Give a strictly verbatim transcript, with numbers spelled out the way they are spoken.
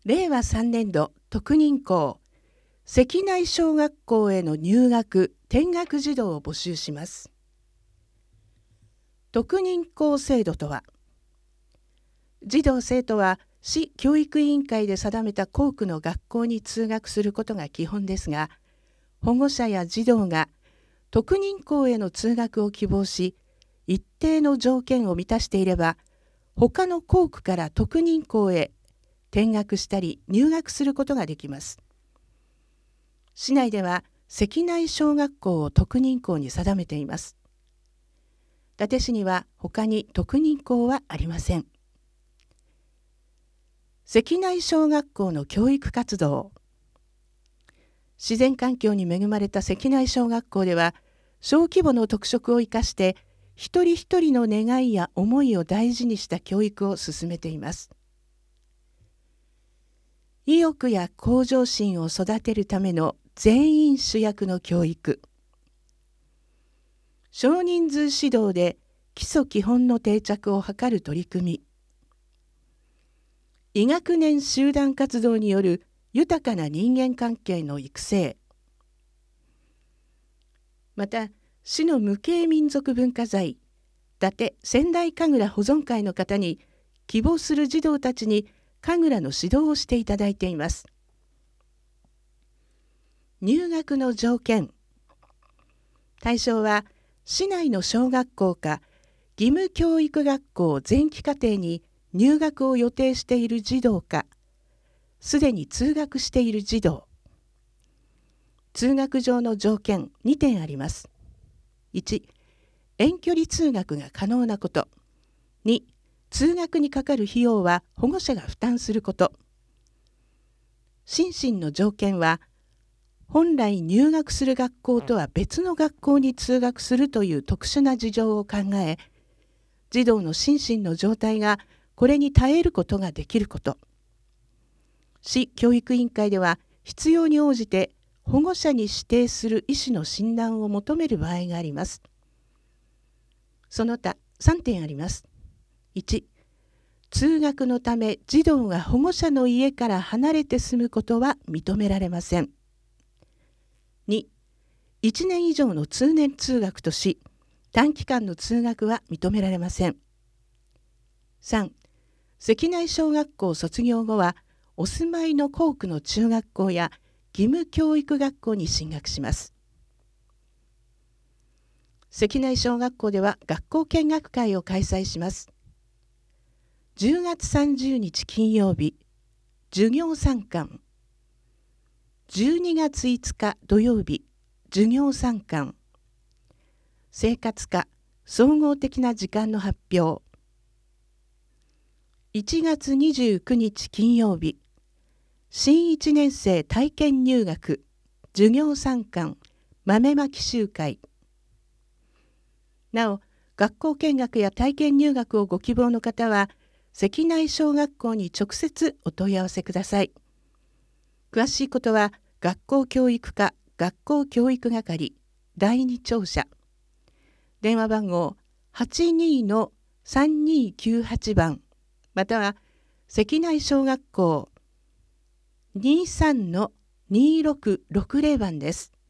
れいわさんねん度特任校関内小学校への入学・転学児童を募集します。特任校制度とは、児童生徒は市教育委員会で定めた校区の学校に通学することが基本ですが、保護者や児童が特任校への通学を希望し、一定の条件を満たしていれば、他の校区から特任校へ転学したり入学することができます。市内では関内小学校を特任校に定めています。伊達市には他に特任校はありません。関内小学校の教育活動。自然環境に恵まれた関内小学校では、小規模の特色を生かして一人一人の願いや思いを大事にした教育を進めています。意欲や向上心を育てるための全員主役の教育。少人数指導で基礎基本の定着を図る取り組み。医学年集団活動による豊かな人間関係の育成。また、市の無形民族文化財、伊達仙台神楽保存会の方に希望する児童たちに神楽の指導をしていただいています。入学の条件。対象は、市内の小学校か義務教育学校前期課程に入学を予定している児童か、すでに通学している児童。通学上の条件にてんあります。いち、遠距離通学が可能なこと。に、通学にかかる費用は保護者が負担すること。心身の条件は、本来入学する学校とは別の学校に通学するという特殊な事情を考え、児童の心身の状態がこれに耐えることができること。市教育委員会では必要に応じて保護者に指定する医師の診断を求める場合があります。その他さんてんあります。いち、通学のため児童が保護者の家から離れて住むことは認められません。に、いちねん以上の通年通学とし、短期間の通学は認められません。さん、関内小学校卒業後は、お住まいの校区の中学校や義務教育学校に進学します。関内小学校では学校見学会を開催します。じゅうがつさんじゅうにち金曜日、授業参観。じゅうにがついつか土曜日、授業参観。生活科、総合的な時間の発表。いちがつにじゅうくにち金曜日、新いちねん生体験入学、授業参観、豆まき集会。なお、学校見学や体験入学をご希望の方は、関内小学校に直接お問い合わせください。詳しいことは、学校教育課学校教育係だいに庁舎。電話番号 はちにー さんにーきゅうはち 番、または関内小学校 にーさん にーろくろくぜろ 番です。